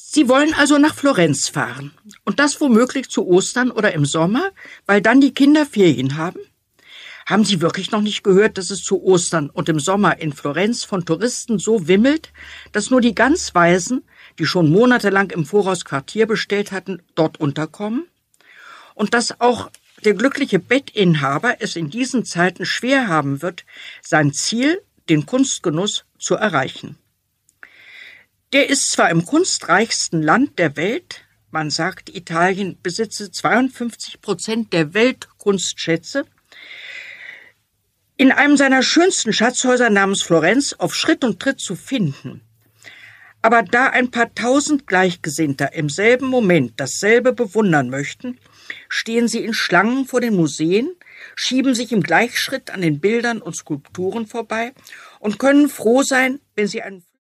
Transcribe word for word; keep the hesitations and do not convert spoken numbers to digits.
Sie wollen also nach Florenz fahren. Und das womöglich zu Ostern oder im Sommer, weil dann die Kinder Ferien haben? Haben Sie wirklich noch nicht gehört, dass es zu Ostern und im Sommer in Florenz von Touristen so wimmelt, dass nur die ganz Weisen, die schon monatelang im Voraus Quartier bestellt hatten, dort unterkommen? Und dass auch der glückliche Bettinhaber es in diesen Zeiten schwer haben wird, sein Ziel, den Kunstgenuss, zu erreichen. Der ist zwar im kunstreichsten Land der Welt, man sagt, Italien besitze zweiundfünfzig Prozent der Weltkunstschätze, in einem seiner schönsten Schatzhäuser namens Florenz auf Schritt und Tritt zu finden. Aber da ein paar tausend Gleichgesinnter im selben Moment dasselbe bewundern möchten, stehen sie in Schlangen vor den Museen, schieben sich im Gleichschritt an den Bildern und Skulpturen vorbei und können froh sein, wenn sie einen